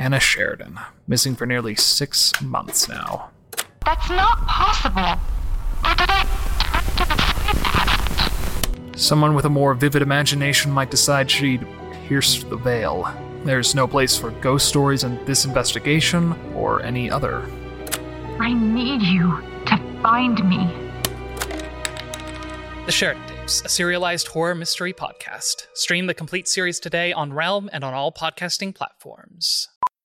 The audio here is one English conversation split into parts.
Anna Sheridan, missing for nearly 6 months now. That's not possible. Or did I Someone with a more vivid imagination might decide she'd pierced the veil. There's no place for ghost stories in this investigation or any other. I need you to find me. The Sheridan Tapes, a serialized horror mystery podcast. Stream the complete series today on Realm and on all podcasting platforms.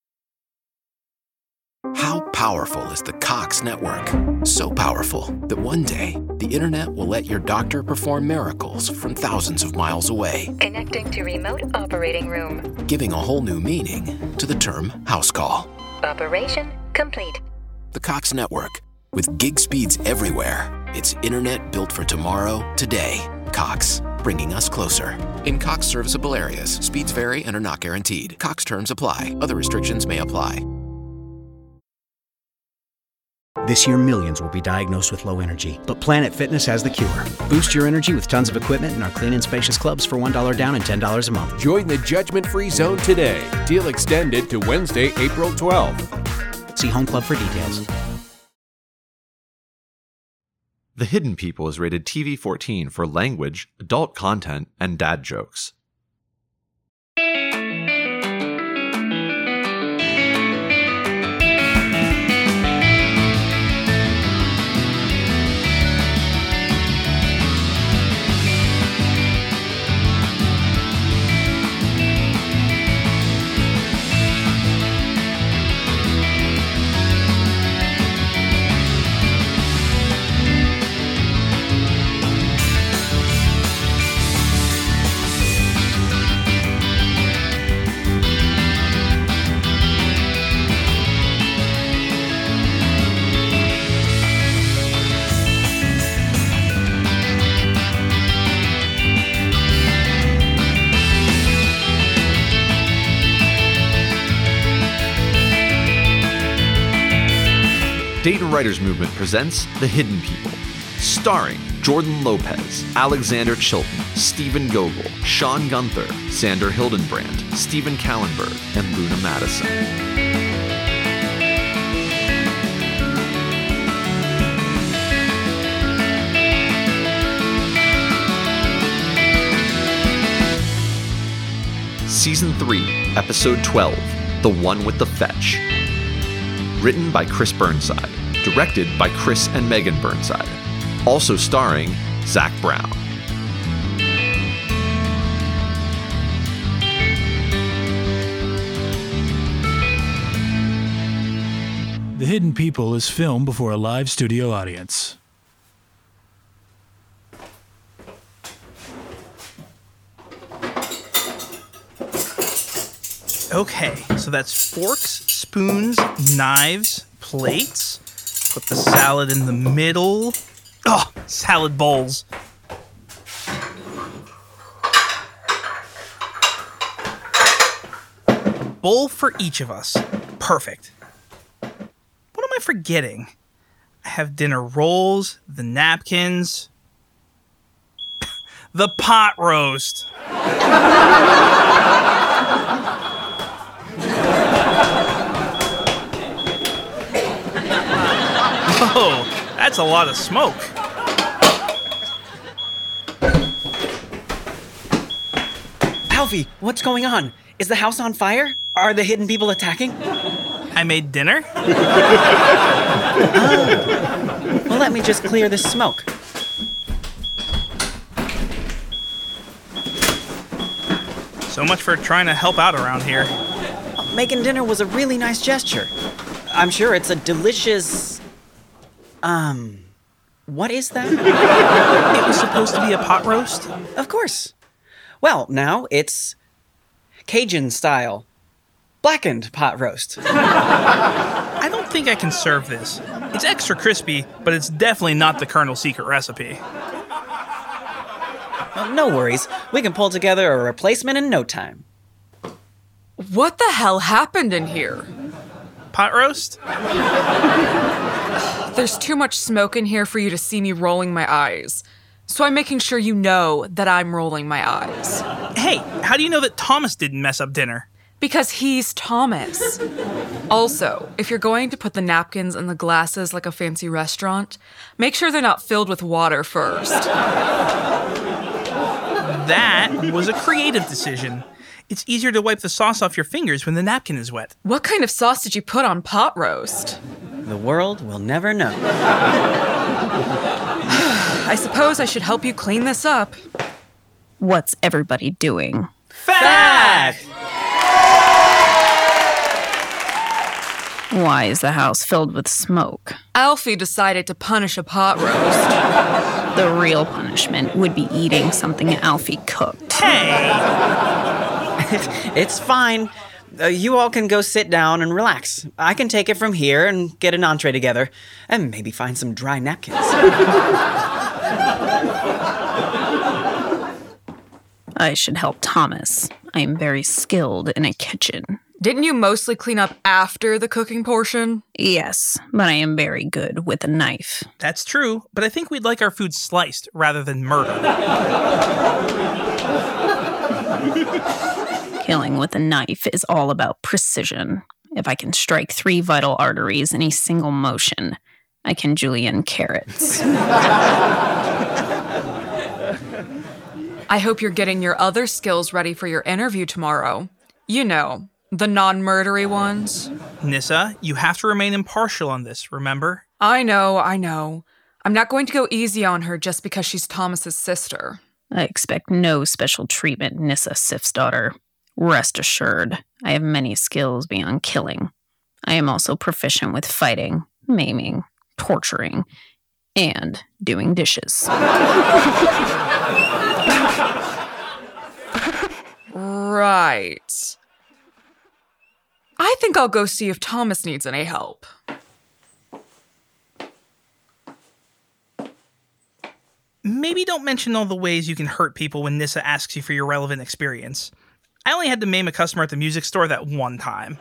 How powerful is the Cox Network? So powerful that one day, the internet will let your doctor perform miracles from thousands of miles away. Connecting to remote operating room. Giving a whole new meaning to the term house call. Operation complete. The Cox Network. With gig speeds everywhere. It's internet built for tomorrow, today. Cox, bringing us closer. In Cox serviceable areas, speeds vary and are not guaranteed. Cox terms apply. Other restrictions may apply. This year, millions will be diagnosed with low energy, but Planet Fitness has the cure. Boost your energy with tons of equipment in our clean and spacious clubs for $1 down and $10 a month. Join the judgment-free zone today. Deal extended to Wednesday, April 12th. See Home Club for details. The Hidden People is rated TV-14 for language, adult content, and dad jokes. Dayton Writers Movement presents The Hidden People, starring Jordan Lopez, Alexander Chilton, Stephen Gogol, Sean Gunther, Sander Hildenbrand, Stephen Kallenberg, and Luna Madison. Season 3, Episode 12, The One with the Fetch. Written by Chris Burnside. Directed by Chris and Megan Burnside. Also starring Zach Brown. The Hidden People is filmed before a live studio audience. Okay, so that's forks, spoons, knives, plates. Put the salad in the middle. Oh, salad bowls. Bowl for each of us. Perfect. What am I forgetting? I have dinner rolls, the napkins, the pot roast. Oh, that's a lot of smoke. Alfie, what's going on? Is the house on fire? Are the hidden people attacking? I made dinner. Oh. Well, let me just clear this smoke. So much for trying to help out around here. Making dinner was a really nice gesture. I'm sure it's a delicious... what is that? It was supposed to be a pot roast? Of course. Well, now it's Cajun style. Blackened pot roast. I don't think I can serve this. It's extra crispy, but it's definitely not the Colonel's secret recipe. No worries. We can pull together a replacement in no time. What the hell happened in here? Pot roast? There's too much smoke in here for you to see me rolling my eyes. So I'm making sure you know that I'm rolling my eyes. Hey, how do you know that Thomas didn't mess up dinner? Because he's Thomas. Also, if you're going to put the napkins in the glasses like a fancy restaurant, make sure they're not filled with water first. That was a creative decision. It's easier to wipe the sauce off your fingers when the napkin is wet. What kind of sauce did you put on pot roast? The world will never know. I suppose I should help you clean this up. What's everybody doing? Fact! Why is the house filled with smoke? Alfie decided to punish a pot roast. The real punishment would be eating something Alfie cooked. Hey! It's fine. You all can go sit down and relax. I can take it from here and get an entree together, and maybe find some dry napkins. I should help Thomas. I am very skilled in a kitchen. Didn't you mostly clean up after the cooking portion? Yes, but I am very good with a knife. That's true, but I think we'd like our food sliced rather than murdered. Killing with a knife is all about precision. If I can strike 3 vital arteries in a single motion, I can julienne carrots. I hope you're getting your other skills ready for your interview tomorrow. You know, the non-murdery ones. Nyssa, you have to remain impartial on this, remember? I know. I'm not going to go easy on her just because she's Thomas's sister. I expect no special treatment, Nyssa Sif's daughter. Rest assured, I have many skills beyond killing. I am also proficient with fighting, maiming, torturing, and doing dishes. Right. I think I'll go see if Thomas needs any help. Maybe don't mention all the ways you can hurt people when Nyssa asks you for your relevant experience. I only had to maim a customer at the music store that one time.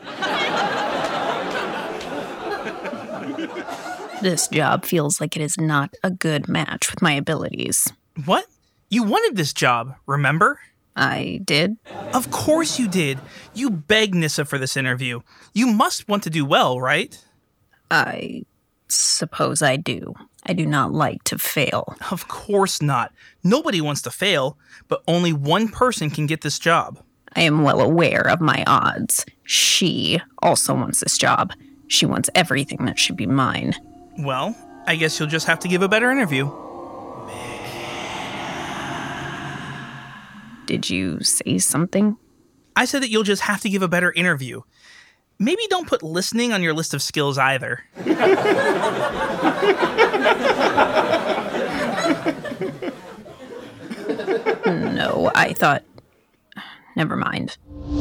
This job feels like it is not a good match with my abilities. What? You wanted this job, remember? I did? Of course you did. You begged Nyssa for this interview. You must want to do well, right? I suppose I do. I do not like to fail. Of course not. Nobody wants to fail, but only one person can get this job. I am well aware of my odds. She also wants this job. She wants everything that should be mine. Well, I guess you'll just have to give a better interview. Did you say something? I said that you'll just have to give a better interview. Maybe don't put listening on your list of skills either. No, I thought... Never mind.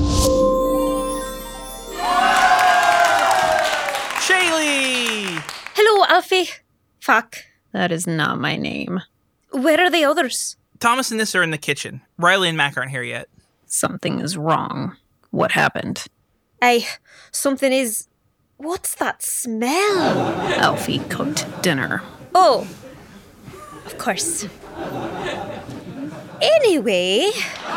Shaylee! Hello, Alfie. Fuck. That is not my name. Where are the others? Thomas and Nyssa are in the kitchen. Riley and Mac aren't here yet. Something is wrong. What happened? Something is... What's that smell? Alfie cooked dinner. Oh. Of course. Anyway...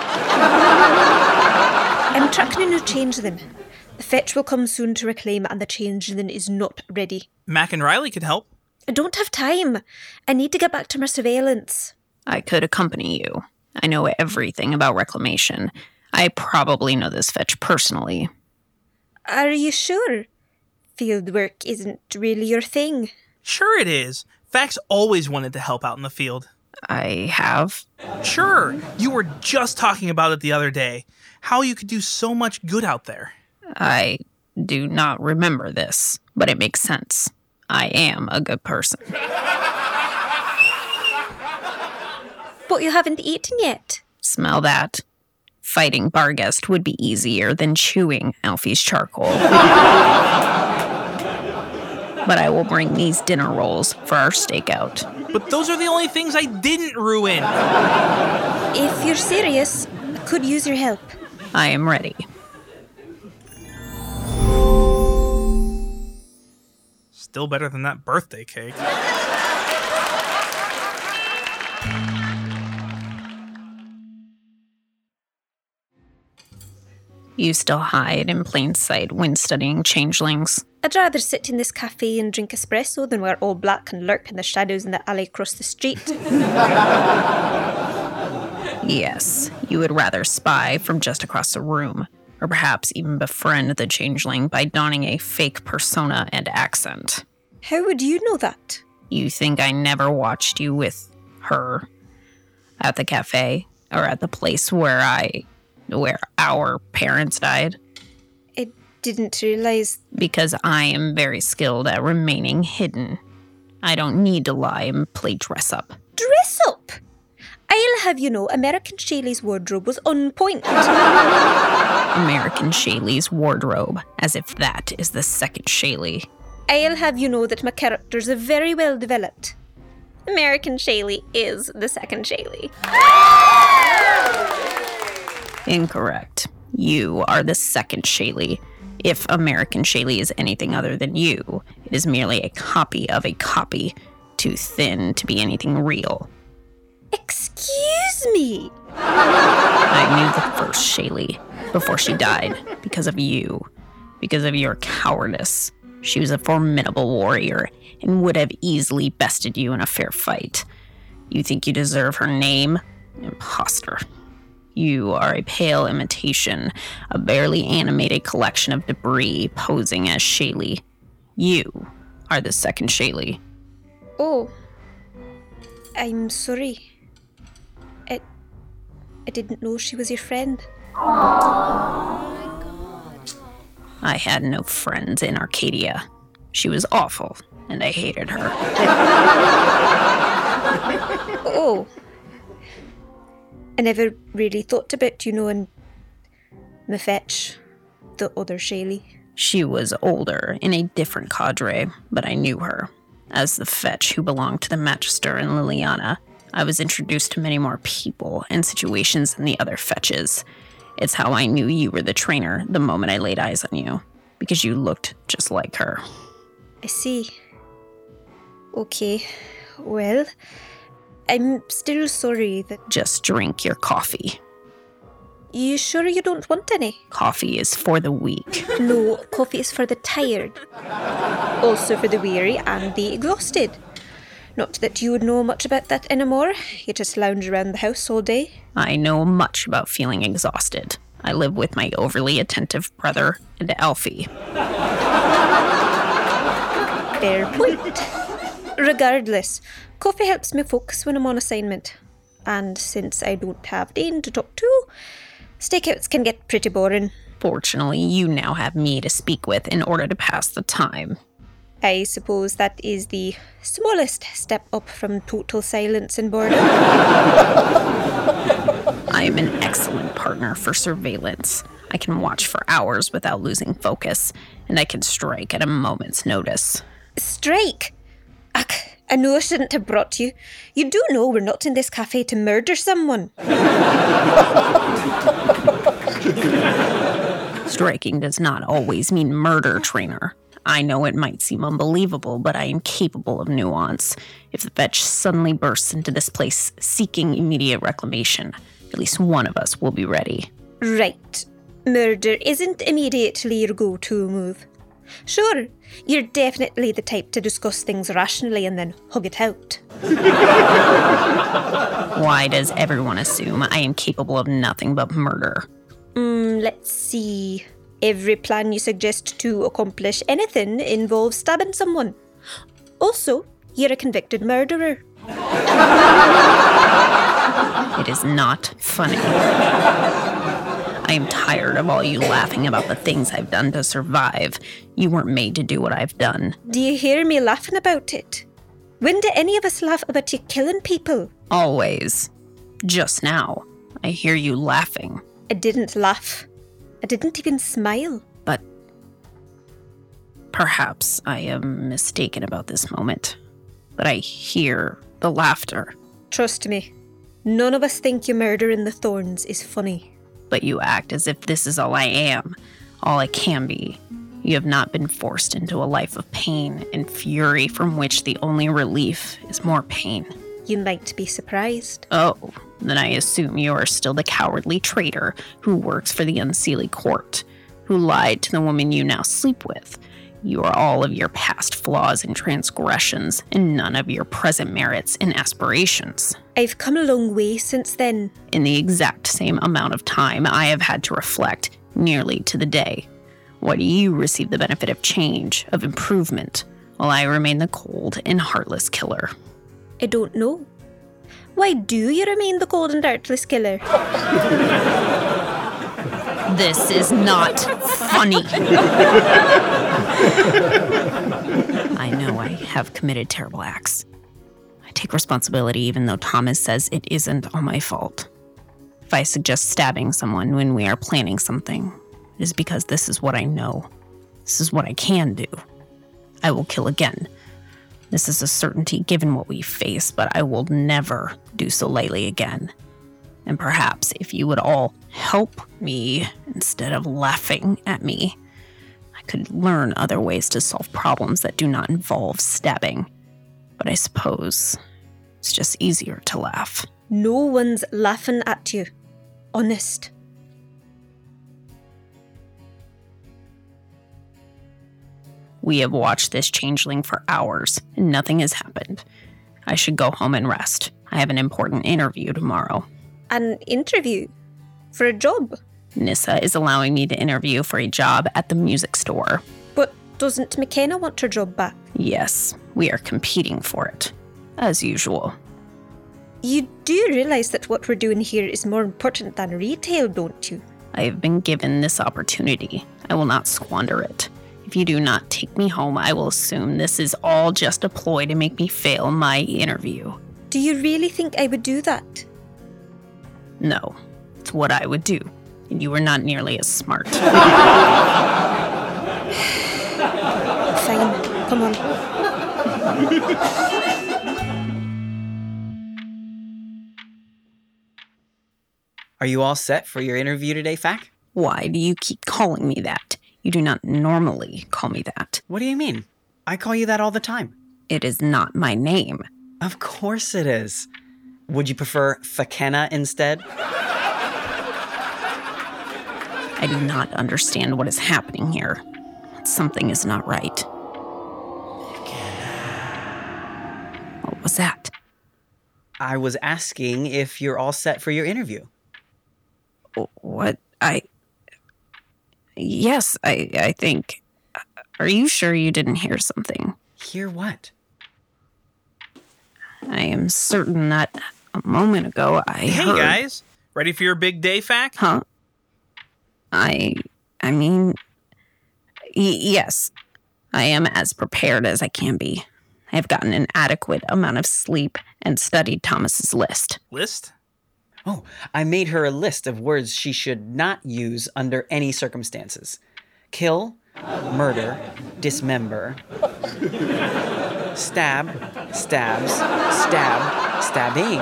I'm tracking a new changeling. The fetch will come soon to reclaim and the changeling is not ready. Mac and Riley could help. I don't have time. I need to get back to my surveillance. I could accompany you. I know everything about reclamation. I probably know this fetch personally. Are you sure? Field work isn't really your thing. Sure it is. Fax always wanted to help out in the field. I have? Sure. You were just talking about it the other day. How you could do so much good out there. I do not remember this, but it makes sense. I am a good person. But you haven't eaten yet. Smell that. Fighting Barghest would be easier than chewing Alfie's charcoal. But I will bring these dinner rolls for our stakeout. But those are the only things I didn't ruin. If you're serious, I could use your help. I am ready. Still better than that birthday cake. You still hide in plain sight when studying changelings. I'd rather sit in this cafe and drink espresso than wear all black and lurk in the shadows in the alley across the street. Yes, you would rather spy from just across the room, or perhaps even befriend the changeling by donning a fake persona and accent. How would you know that? You think I never watched you with her at the cafe or at the place where our parents died? I didn't realize. Because I am very skilled at remaining hidden. I don't need to lie and play dress up. Dress up? I'll have you know, American Shaylee's wardrobe was on point. American Shaylee's wardrobe, as if that is the second Shaylee. I'll have you know that my characters are very well developed. American Shaylee is the second Shaylee. Incorrect. You are the second Shaylee. If American Shaylee is anything other than you, it is merely a copy of a copy, too thin to be anything real. Excuse me? I knew the first Shaylee before she died because of you, because of your cowardice. She was a formidable warrior and would have easily bested you in a fair fight. You think you deserve her name? Imposter. You are a pale imitation, a barely animated collection of debris posing as Shaylee. You are the second Shaylee. Oh. I'm sorry. I didn't know she was your friend. I had no friends in Arcadia. She was awful, and I hated her. Oh. I never really thought about, and Mafetch, the other Shaylee. She was older, in a different cadre, but I knew her. As the fetch who belonged to the Magister and Liliana, I was introduced to many more people and situations than the other fetches. It's how I knew you were the trainer the moment I laid eyes on you, because you looked just like her. I see. Okay, well, I'm still sorry that... Just drink your coffee. You sure you don't want any? Coffee is for the weak. No, coffee is for the tired. Also for the weary and the exhausted. Not that you would know much about that anymore. You just lounge around the house all day. I know much about feeling exhausted. I live with my overly attentive brother and Alfie. Fair point. Regardless, coffee helps me focus when I'm on assignment. And since I don't have Dane to talk to, stakeouts can get pretty boring. Fortunately, you now have me to speak with in order to pass the time. I suppose that is the smallest step up from total silence and boredom. I am an excellent partner for surveillance. I can watch for hours without losing focus, and I can strike at a moment's notice. Strike? Ugh, I know I shouldn't have brought you. You do know we're not in this cafe to murder someone. Striking does not always mean murder, trainer. I know it might seem unbelievable, but I am capable of nuance. If the fetch suddenly bursts into this place seeking immediate reclamation, at least one of us will be ready. Right. Murder isn't immediately your go-to move. Sure, you're definitely the type to discuss things rationally and then hug it out. Why does everyone assume I am capable of nothing but murder? Let's see. Every plan you suggest to accomplish anything involves stabbing someone. Also, you're a convicted murderer. It is not funny. I am tired of all you laughing about the things I've done to survive. You weren't made to do what I've done. Do you hear me laughing about it? When do any of us laugh about you killing people? Always. Just now, I hear you laughing. I didn't laugh. I didn't even smile. But perhaps I am mistaken about this moment. But I hear the laughter. Trust me, none of us think you murdering the Thorns is funny. But you act as if this is all I am, all I can be. You have not been forced into a life of pain and fury from which the only relief is more pain. You might be surprised. Oh, then I assume you are still the cowardly traitor who works for the Unseelie Court, who lied to the woman you now sleep with. You are all of your past flaws and transgressions, and none of your present merits and aspirations. I've come a long way since then. In the exact same amount of time, I have had to reflect, nearly to the day. Why do you receive the benefit of change, of improvement, while I remain the cold and heartless killer? I don't know. Why do you remain the cold and heartless killer? This is not funny. I know I have committed terrible acts. I take responsibility even though Thomas says it isn't all my fault. If I suggest stabbing someone when we are planning something, it is because this is what I know. This is what I can do. I will kill again. This is a certainty given what we face, but I will never do so lightly again. And perhaps if you would all help me instead of laughing at me, I could learn other ways to solve problems that do not involve stabbing. But I suppose it's just easier to laugh. No one's laughing at you. Honest. We have watched this changeling for hours, and nothing has happened. I should go home and rest. I have an important interview tomorrow. An interview? For a job? Nyssa is allowing me to interview for a job at the music store. But doesn't McKenna want her job back? Yes, we are competing for it. As usual. You do realise that what we're doing here is more important than retail, don't you? I have been given this opportunity. I will not squander it. If you do not take me home, I will assume this is all just a ploy to make me fail my interview. Do you really think I would do that? No, it's what I would do. And you are not nearly as smart. Fine, come on. Are you all set for your interview today, Fack? Why do you keep calling me that? You do not normally call me that. What do you mean? I call you that all the time. It is not my name. Of course it is. Would you prefer Fakenna instead? I do not understand what is happening here. Something is not right. What was that? I was asking if you're all set for your interview. What? Yes, I think. Are you sure you didn't hear something? Hear what? I am certain that a moment ago I heard... Hey guys, ready for your big day, Fack? Huh? I mean... yes. I am as prepared as I can be. I have gotten an adequate amount of sleep and studied Thomas's list. List? Oh, I made her a list of words she should not use under any circumstances. Kill, murder, dismember, stab, stabs, stab, stabbing.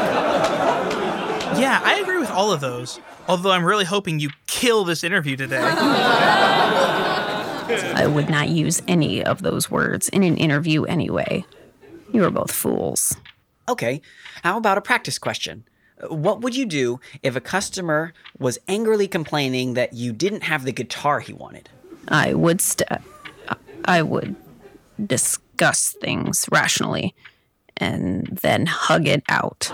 Yeah, I agree with all of those. Although I'm really hoping you kill this interview today. I would not use any of those words in an interview anyway. You are both fools. Okay, how about a practice question? What would you do if a customer was angrily complaining that you didn't have the guitar he wanted? I would discuss things rationally and then hug it out.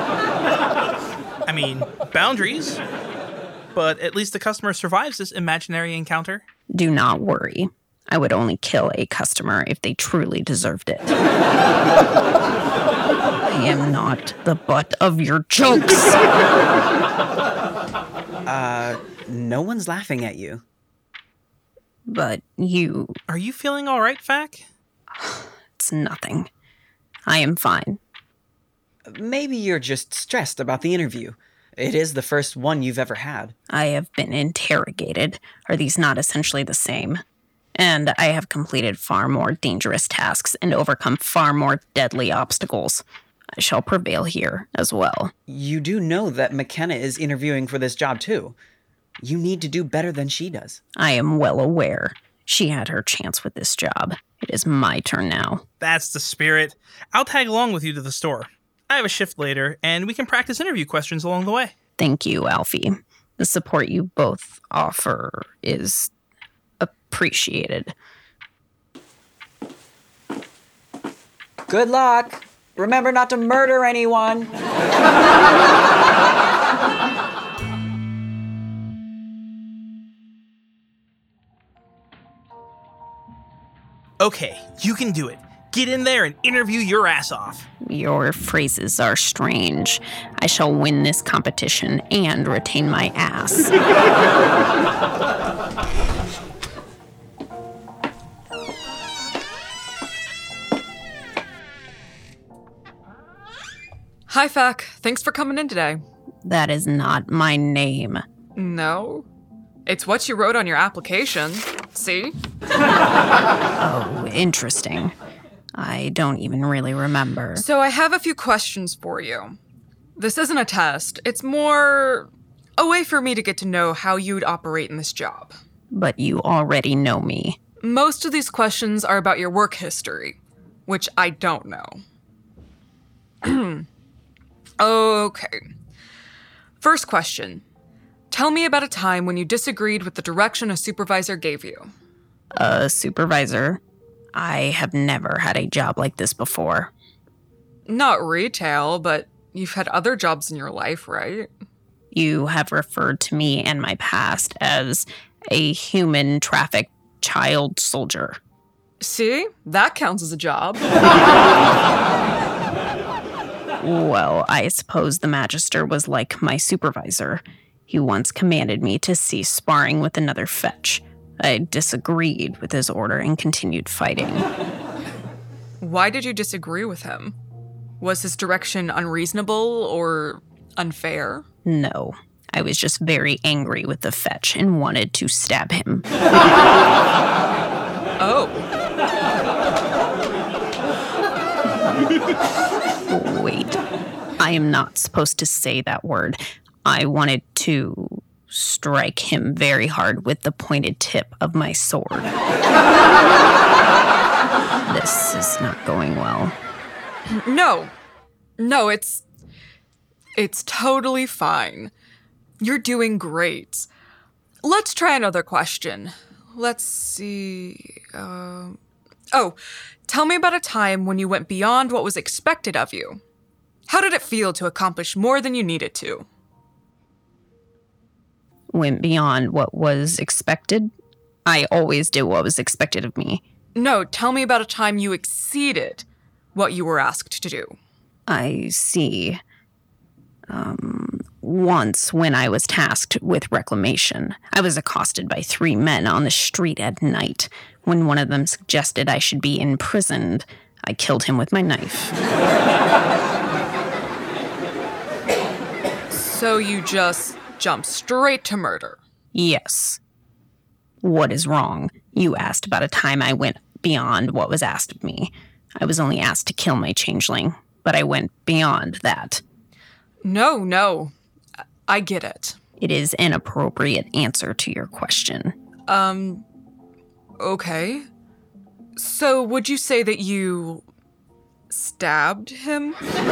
I mean, boundaries. But at least the customer survives this imaginary encounter. Do not worry. I would only kill a customer if they truly deserved it. I am not the butt of your jokes. No one's laughing at you. But you... Are you feeling all right, Fack? It's nothing. I am fine. Maybe you're just stressed about the interview. It is the first one you've ever had. I have been interrogated. Are these not essentially the same? And I have completed far more dangerous tasks and overcome far more deadly obstacles. I shall prevail here as well. You do know that McKenna is interviewing for this job too. You need to do better than she does. I am well aware. She had her chance with this job. It is my turn now. That's the spirit. I'll tag along with you to the store. I have a shift later, and we can practice interview questions along the way. Thank you, Alfie. The support you both offer is appreciated. Good luck. Remember not to murder anyone. Okay, you can do it. Get in there and interview your ass off. Your phrases are strange. I shall win this competition and retain my ass. Hi, Fack. Thanks for coming in today. That is not my name. No? It's what you wrote on your application. See? Oh, interesting. I don't even really remember. So I have a few questions for you. This isn't a test. It's more a way for me to get to know how you'd operate in this job. But you already know me. Most of these questions are about your work history, which I don't know. Okay. First question. Tell me about a time when you disagreed with the direction a supervisor gave you. A supervisor? I have never had a job like this before. Not retail, but you've had other jobs in your life, right? You have referred to me and my past as a human trafficked child soldier. See? That counts as a job. Well, I suppose the Magister was like my supervisor. He once commanded me to cease sparring with another fetch. I disagreed with his order and continued fighting. Why did you disagree with him? Was his direction unreasonable or unfair? No, I was just very angry with the fetch and wanted to stab him. Oh. Wait, I am not supposed to say that word. I wanted to strike him very hard with the pointed tip of my sword. This is not going well. No, it's totally fine. You're doing great. Let's try another question. Let's see. Tell me about a time when you went beyond what was expected of you. How did it feel to accomplish more than you needed to? Went beyond what was expected? I always did what was expected of me. No, tell me about a time you exceeded what you were asked to do. I see. Once, when I was tasked with reclamation, I was accosted by 3 men on the street at night. When one of them suggested I should be imprisoned, I killed him with my knife. So you just jumped straight to murder? Yes. What is wrong? You asked about a time I went beyond what was asked of me. I was only asked to kill my changeling, but I went beyond that. No. I get it. It is an appropriate answer to your question. Okay. So would you say that you stabbed him?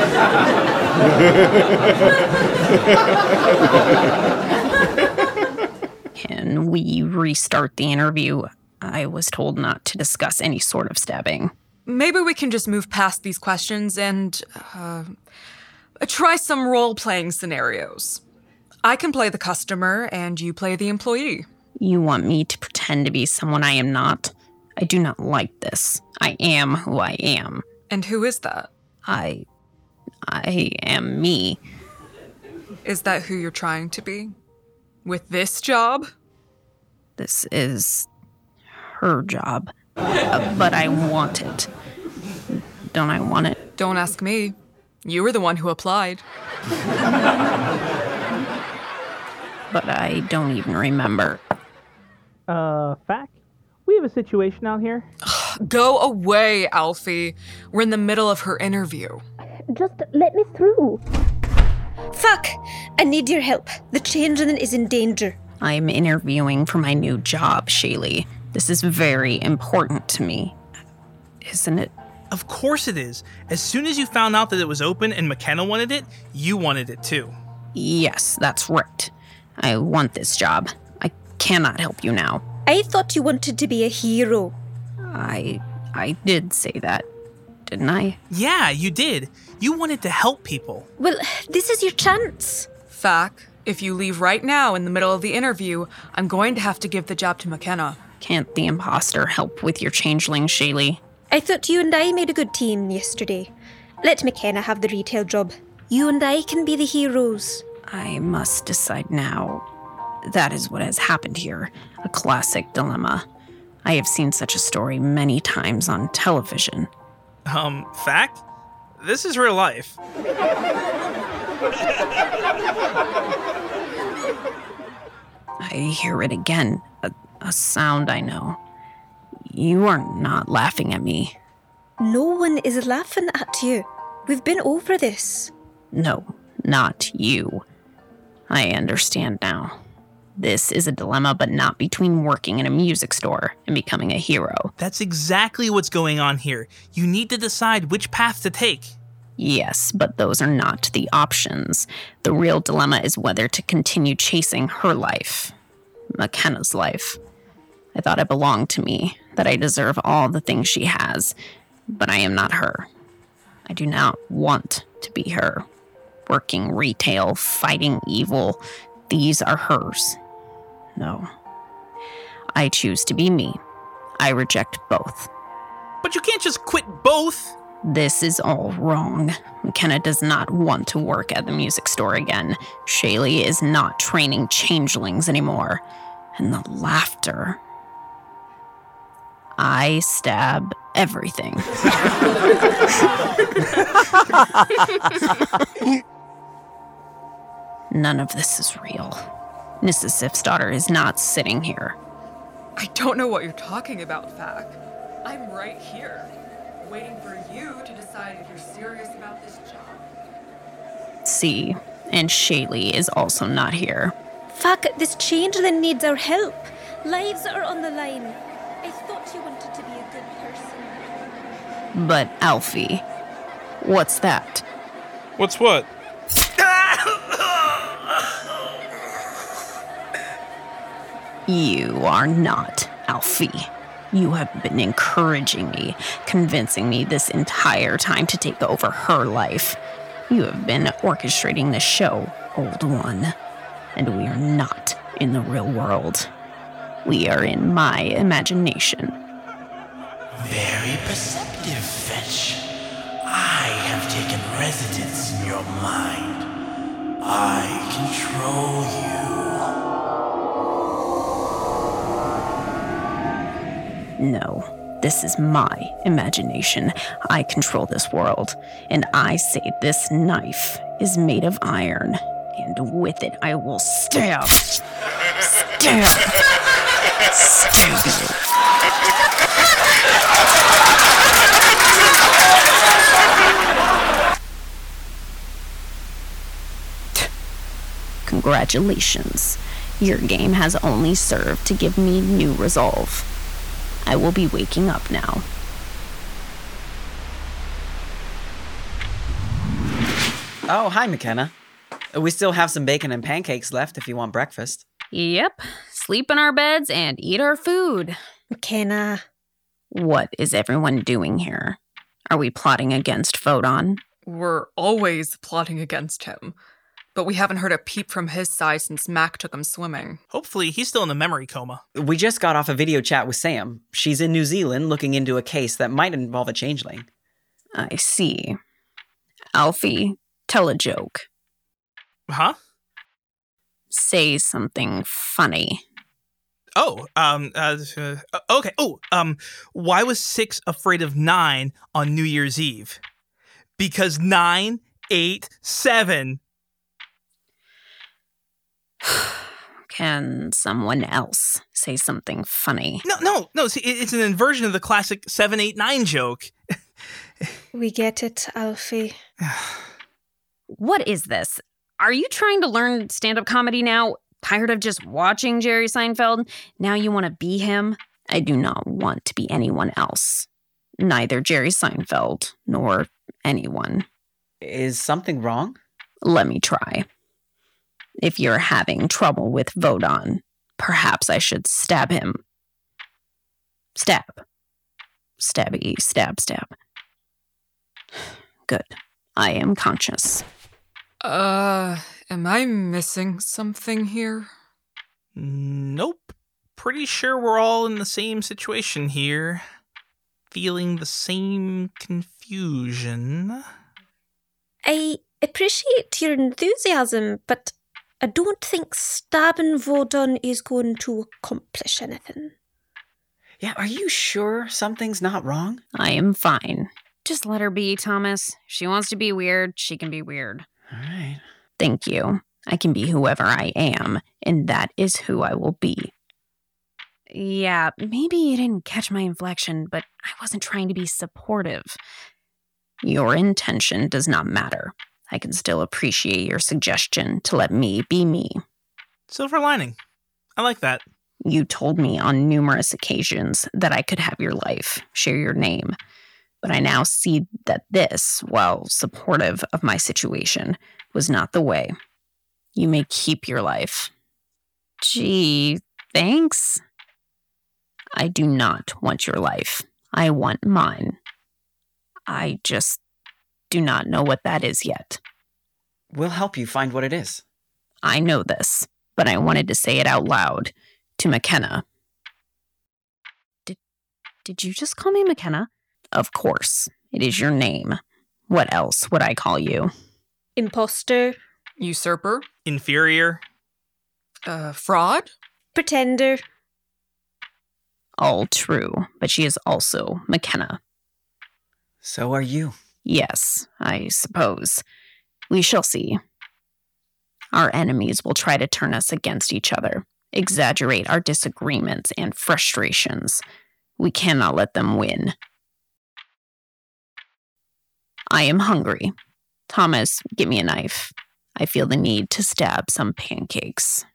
Can we restart the interview? I was told not to discuss any sort of stabbing. Maybe we can just move past these questions and try some role-playing scenarios. I can play the customer and you play the employee. You want me to pretend to be someone I am not? I do not like this. I am who I am. And who is that? I am me. Is that who you're trying to be? With this job? This is her job. But I want it. Don't I want it? Don't ask me. You were the one who applied. But I don't even remember. Fack? We have a situation out here. Go away, Alfie. We're in the middle of her interview. Just let me through. Fuck! I need your help. The changeling is in danger. I'm interviewing for my new job, Shaylee. This is very important to me. Isn't it? Of course it is. As soon as you found out that it was open and McKenna wanted it, you wanted it too. Yes, that's right. I want this job. I cannot help you now. I thought you wanted to be a hero. I did say that, didn't I? Yeah, you did. You wanted to help people. Well, this is your chance. Fac, if you leave right now in the middle of the interview, I'm going to have to give the job to McKenna. Can't the imposter help with your changeling, Shaylee? I thought you and I made a good team yesterday. Let McKenna have the retail job. You and I can be the heroes. I must decide now. That is what has happened here. A classic dilemma. I have seen such a story many times on television. Fact? This is real life. I hear it again. A sound I know. You are not laughing at me. No one is laughing at you. We've been over this. No, not you. I understand now. This is a dilemma, but not between working in a music store and becoming a hero. That's exactly what's going on here. You need to decide which path to take. Yes, but those are not the options. The real dilemma is whether to continue chasing her life. McKenna's life. I thought it belonged to me, that I deserve all the things she has, but I am not her. I do not want to be her. Working retail, fighting evil, these are hers. No. I choose to be me. I reject both. But you can't just quit both. This is all wrong. McKenna does not want to work at the music store again. Shaylee is not training changelings anymore. And the laughter. I stab everything. None of this is real. Mrs. Sif's daughter is not sitting here. I don't know what you're talking about, Fac. I'm right here, waiting for you to decide if you're serious about this job. See, and Shaylee is also not here. Fac, this changeling needs our help. Lives are on the line. I thought you wanted to be a good person. But Alfie, what's that? What's what? You are not Alfie. You have been encouraging me, convincing me this entire time to take over her life. You have been orchestrating the show, Old One. And we are not in the real world. We are in my imagination. Very perceptive, Fetch. I have taken residence in your mind. I control you. No, this is my imagination. I control this world. And I say this knife is made of iron. And with it, I will stab. Stab. Stab you. Congratulations. Your game has only served to give me new resolve. I will be waking up now. Oh, hi, McKenna. We still have some bacon and pancakes left if you want breakfast. Yep. Sleep in our beds and eat our food. McKenna. What is everyone doing here? Are we plotting against Photon? We're always plotting against him. But we haven't heard a peep from his side since Mac took him swimming. Hopefully, he's still in a memory coma. We just got off a video chat with Sam. She's in New Zealand looking into a case that might involve a changeling. I see. Alfie, tell a joke. Huh? Say something funny. Oh, okay. Oh, why was 6 afraid of 9 on New Year's Eve? Because 9, 8, 7. Can someone else say something funny? No. See, it's an inversion of the classic 7, 8, 9 joke. We get it, Alfie. What is this? Are you trying to learn stand-up comedy now? Tired of just watching Jerry Seinfeld? Now you want to be him? I do not want to be anyone else. Neither Jerry Seinfeld nor anyone. Is something wrong? Let me try. If you're having trouble with Vodon, perhaps I should stab him. Stab. Stabby, stab, stab. Good. I am conscious. Am I missing something here? Nope. Pretty sure we're all in the same situation here. Feeling the same confusion. I appreciate your enthusiasm, but I don't think stabbing Vodon is going to accomplish anything. Yeah, are you sure something's not wrong? I am fine. Just let her be, Thomas. If she wants to be weird, she can be weird. All right. Thank you. I can be whoever I am, and that is who I will be. Yeah, maybe you didn't catch my inflection, but I wasn't trying to be supportive. Your intention does not matter. I can still appreciate your suggestion to let me be me. Silver lining. I like that. You told me on numerous occasions that I could have your life, share your name. But I now see that this, while supportive of my situation, was not the way. You may keep your life. Gee, thanks. I do not want your life. I want mine. I just do not know what that is yet. We'll help you find what it is. I know this, but I wanted to say it out loud to McKenna. Did you just call me McKenna? Of course. It is your name. What else would I call you? Imposter. Usurper. Inferior. Fraud. Pretender. All true, but she is also McKenna. So are you. Yes, I suppose. We shall see. Our enemies will try to turn us against each other, exaggerate our disagreements and frustrations. We cannot let them win. I am hungry. Thomas, give me a knife. I feel the need to stab some pancakes.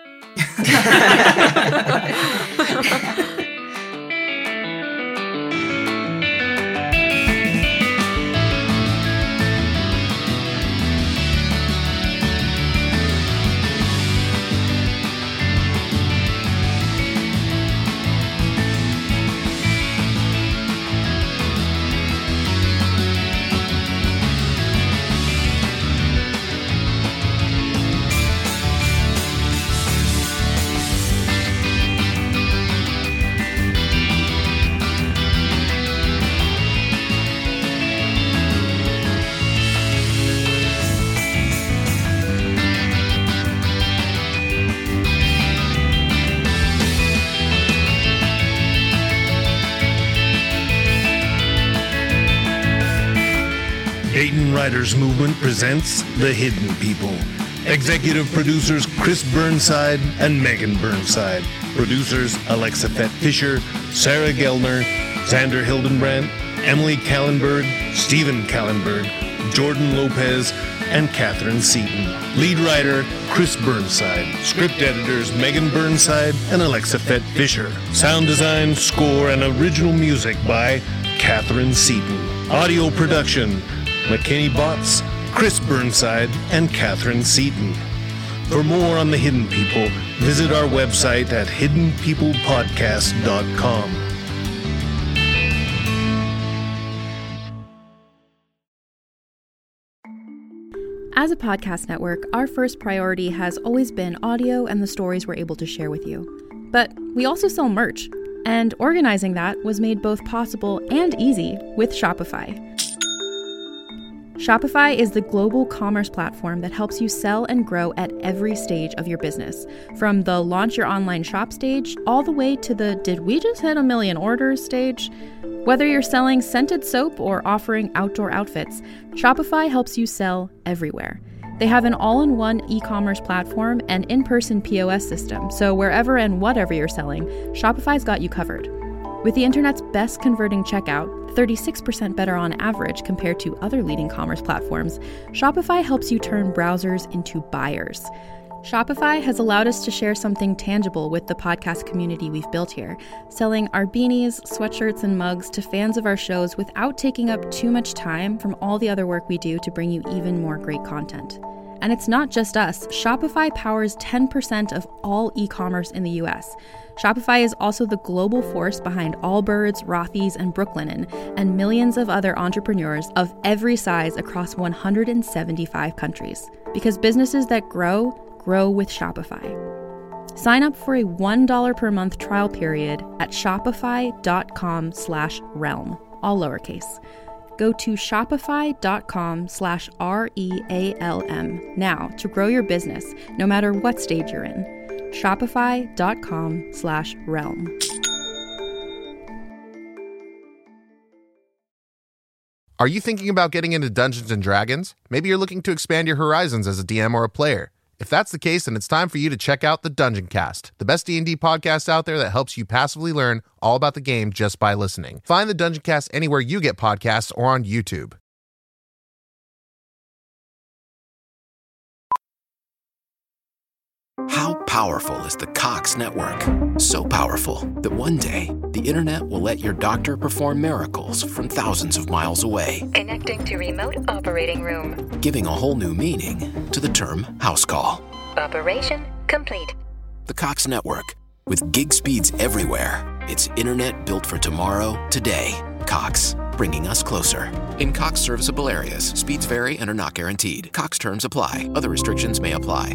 Dayton Writers Movement presents The Hidden People. Executive producers Chris Burnside and Megan Burnside. Producers Alexa Fett-Fisher, Sarah Gelner, Xander Hildenbrandt, Emily Kallenberg, Stephen Kallenberg, Jordan Lopez, and Catherine Seaton. Lead writer Chris Burnside. Script editors Megan Burnside and Alexa Fett-Fisher. Sound design, score, and original music by Catherine Seaton. Audio production McKinney Botts, Chris Burnside, and Catherine Seaton. For more on The Hidden People, visit our website at hiddenpeoplepodcast.com. As a podcast network, our first priority has always been audio and the stories we're able to share with you. But we also sell merch, and organizing that was made both possible and easy with Shopify. Shopify is the global commerce platform that helps you sell and grow at every stage of your business, from the launch your online shop stage all the way to the did we just hit 1 million orders stage. Whether you're selling scented soap or offering outdoor outfits, Shopify helps you sell everywhere. They have an all-in-one e-commerce platform and in-person POS system, so wherever and whatever you're selling, Shopify's got you covered. With the internet's best converting checkout, 36% better on average compared to other leading commerce platforms, Shopify helps you turn browsers into buyers. Shopify has allowed us to share something tangible with the podcast community we've built here, selling our beanies, sweatshirts, and mugs to fans of our shows without taking up too much time from all the other work we do to bring you even more great content. And it's not just us. Shopify powers 10% of all e-commerce in the US. Shopify is also the global force behind Allbirds, Rothy's, and Brooklinen, and millions of other entrepreneurs of every size across 175 countries. Because businesses that grow with Shopify. Sign up for a $1 per month trial period at shopify.com/realm, all lowercase. Go to shopify.com/REALM now to grow your business, no matter what stage you're in. Shopify.com/realm. Are you thinking about getting into Dungeons & Dragons? Maybe you're looking to expand your horizons as a DM or a player. If that's the case, then it's time for you to check out the Dungeon Cast, the best D&D podcast out there that helps you passively learn all about the game just by listening. Find the Dungeon Cast anywhere you get podcasts or on YouTube. How powerful is the Cox Network? So powerful that one day, the internet will let your doctor perform miracles from thousands of miles away. Connecting to remote operating room. Giving a whole new meaning to the term house call. Operation complete. The Cox Network. With gig speeds everywhere, it's internet built for tomorrow, today. Cox, bringing us closer. In Cox serviceable areas, speeds vary and are not guaranteed. Cox terms apply. Other restrictions may apply.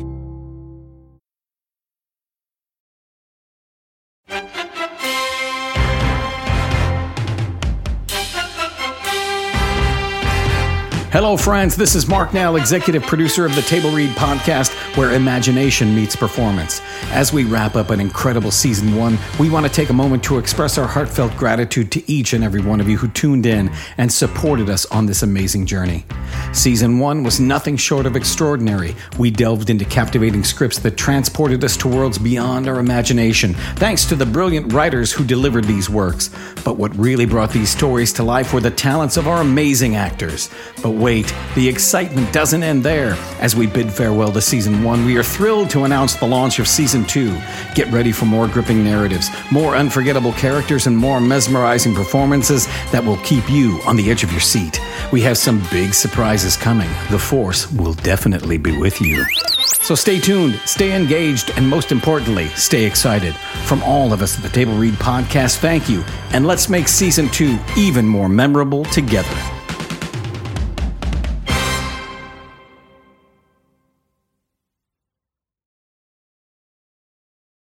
Hello, friends. This is Mark Nell, executive producer of the Table Read podcast, where imagination meets performance. As we wrap up an incredible season 1, we want to take a moment to express our heartfelt gratitude to each and every one of you who tuned in and supported us on this amazing journey. Season 1 was nothing short of extraordinary. We delved into captivating scripts that transported us to worlds beyond our imagination, thanks to the brilliant writers who delivered these works. But what really brought these stories to life were the talents of our amazing actors. But wait, the excitement doesn't end there. As we bid farewell to Season 1, we are thrilled to announce the launch of Season 2. Get ready for more gripping narratives, more unforgettable characters, and more mesmerizing performances that will keep you on the edge of your seat. We have some big surprises coming. The Force will definitely be with you. So stay tuned, stay engaged, and most importantly, stay excited. From all of us at the Table Read podcast, thank you, and let's make Season 2 even more memorable together.